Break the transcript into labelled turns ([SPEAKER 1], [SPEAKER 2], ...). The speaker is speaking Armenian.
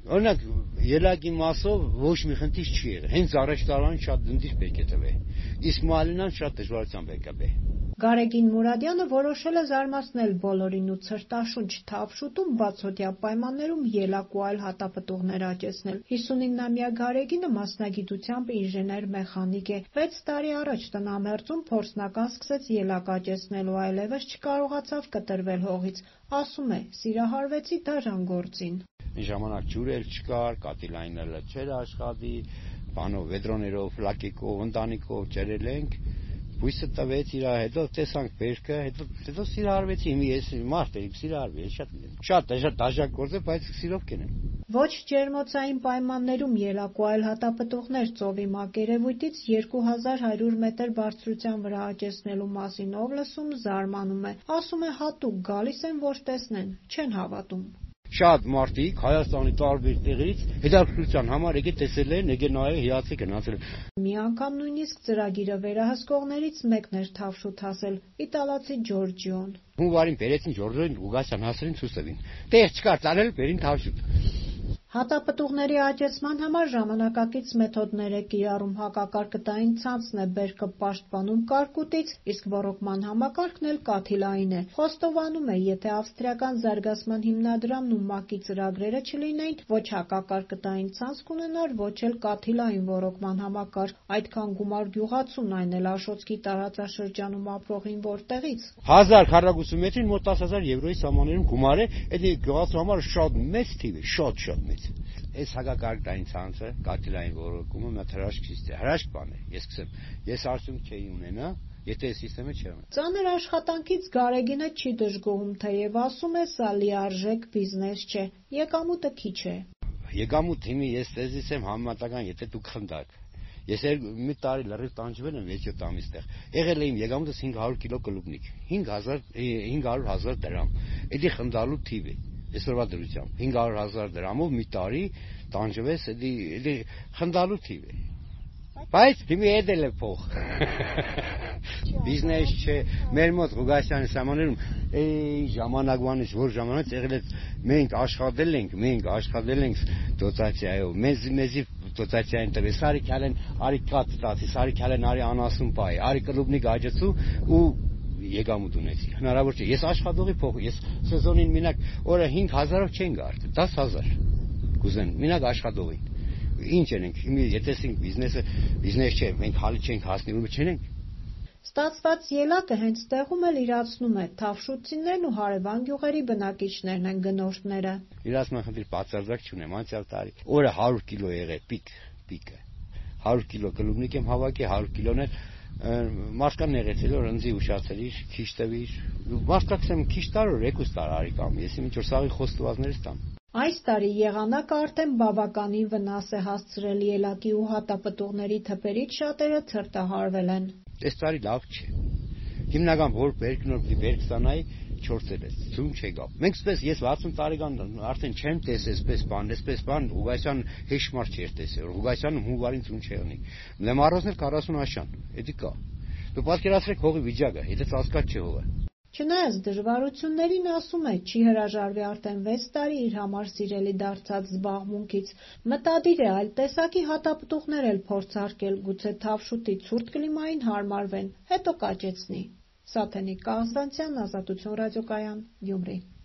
[SPEAKER 1] Օրինակ ելակի մասով ոչ մի խնդիր չի եղել։ Հենց առաջ տարվան շատ դնդիր պետք է տվե։ Իսկ մալինան շատ դժվարությամբ է կբե։
[SPEAKER 2] Գարեգին Մուրադյանը որոշել է զարմացնել բոլորին ու ցրտաշունչ Թավշուտում բացօթյա պայմաններում ելակ ու այլ հատապտուղներ աճեցնել։ 59-ամյա Գարեգինը մասնագիտությամբ ինժեներ-մեխանիկ է։ 6 տարի առաջ տնամերձում փորձնական սկսեց ելակ աճեցնել ու այլևս չկարողացավ կտրվել հողից։ Ասում է՝ սիրահարվեցի դաժան գործին։
[SPEAKER 1] Ժամանակ ջուր էլ չկար, կատիլային էլ չէր աշխատի, բանով վեդրոներով, ֆլակիկով, ընտանիքով ջրել ենք, բույսը տվեց իր, հետո տեսանք բերքը, հետո սիրահարվեցի, ես մարդ եմ, սիրահարվի, շատ դաժան գործ է, բայց սիրով կենեմ։
[SPEAKER 2] Ոչ ջերմոցային պայմաններում ելակ ու այլ հատապտուղներ ծովի մակերևույթից 2100 մետր բարձրության վրա աճեցնելու մասին ով լսում զարմանում է, ասում է հատուկ գալիս են, որ տեսնեն, չեն հավատում։
[SPEAKER 1] Շատ մարդիկ Հայաստանի տարբեր տեղից հետաքրքրության համար եկել տեսել են, եկել նայել, հիացել գնացել։
[SPEAKER 2] Մի անգամ նույնիսկ ծրագիրը վերահսկողներից մեկն էր Թավշուտ հասել, իտալացի Ջորջիոն։
[SPEAKER 1] Հունվարին բերեցին Ջորջիոն Ուգասյան հասրին ցույց տվին։ Տեղ չկար, ցանել բերին Թավշուտ։
[SPEAKER 2] Հատապտուղների աճեցման համար ժամանակակից մեթոդներ է կիրառում, հակակարկտային ցանցն է բերքը պաշտպանում կարկուտից, իսկ ոռոգման համակարգն էլ կաթիլային է։ Խոստովանում է, եթե ավստրիական զարգացման հիմնադրամն ու ՄԱԿ-ի ծրագրերը չլինեին, ոչ հակակարկտային ցանց կունենար, ոչ էլ կաթիլային ոռոգման համակարգ, այդքան գումար գյուղացուն, այն էլ Աշոտսկի տարածաշրջանում ապրողին որտեղից։
[SPEAKER 1] 1000 քառակուսի մետրին մոտ 10,000 եվրոյի սահմաններում գումար է, դա գյուղացու համար շատ մեծ թիվ է, շատ մեծ։ Այս հակակարկտային ցանցը, կաթիլային ոռոգումը մի հրաշք բան է, ես կսեմ, ես արդյունք չէի ունենա, եթե այս սիստեմը չէր։
[SPEAKER 2] Ծանր աշխատանքից Գարեգինը չի դժգոհում, թեև ասում է, սա լիարժեք բիզնես չէ, եկամուտը քիչ է։
[SPEAKER 1] Եկամուտ հիմի ես տեզիս եմ համեմատական, եթե դուք խնդակ։ Ես մի տարի լրիվ տանջվել եմ 6-7 ամիս տեղ։ Եղել է իմ եկամուտս 500 կիլո կլուբնիկ, 500,000 դրամ։ Էդի խնդալու թիվ է։ Այսօրվա դրությամբ 500,000 դրամով մի տարի տանջվես, էդի խնդալու թիվ է։ Բայց հիմի էդել է փող։ Բիզնես չէ, մեր մոտ Ղուգասյանի սահմաններում ժամանակվանից որ ժամանակ եղել է մենք աշխատել ենք դոտացիայով, մեզի դոտացիային տվեց, արի կաթ տացի, արի անասուն պայի, արի կլուբնիկ աճեցու ու եկամուտ ունեցի։ Հնարավոր չէ։ Ես աշխատողի փող, ես սեզոնին մենակ օրը 5,000-ով չեն գար, 10,000 կուզեն, մենակ աշխատողին։ Ինչ ենք, հիմա եթե ասենք բիզնես չէ, մենք հալի չենք հասնի, ուրեմն չենք։
[SPEAKER 2] Ստացված ելակը հենց տեղում էլ իրացնում է, Թավշուտցիներն ու հարևան գյուղերի բնակիչներն են գնորդները։
[SPEAKER 1] Իրացման խնդիր բացարձակ չունեմ, անցյալ տարի օրը 100 կիլո եղե պիկը։ 100 կիլո կլուբնիկ եմ հավաքի, 100 կիլոն էլ մարդկան նեղեցել որ ընձի ուշացրիր, քիչ տվիր։ Մարդկա կսեմ քիչ տար որ 2 տար արի կամ ես ինչ որ սաղի խոստվածներից տամ։
[SPEAKER 2] Այս տարի եղանակը արդեն բավականին վնաս է հասցրել ելակի ու հատապտուղների թփերից շատերը ցրտահարվել են։
[SPEAKER 1] Այս տարի լավ չէ։ Հիմնական որ բերք ստանայի 4 էլ ցում չեկավ։ Մենք սպես ես 60 տարեկան արդեն չեմ տեսել այսպես բան, Ղուգասյան հեշմար չէր տեսել։ Ղուգասյանը հունվարին ցում չեղնի։ Լեմարոսն էլ 40 աշան, էդի կա։ Դու պատկերացրեք հողի վիճակը, եթե ծածկած չէ հողը։
[SPEAKER 2] Չնայած դժվարություններին ասում է, չի հրաժարվի արդեն 6 տարի իր համար սիրելի դարձած զբաղմունքից։ Մտադիր է այլ տեսակի հատապտուղներ էլ փորձարկել, գուցե Թավշուտի ցուրտ կլիմային հարմարվեն, հետո կաճեցնի։ Սաթենիկ Կաղստանցյան, Ազատություն ռադիոկայան, Գյումրի։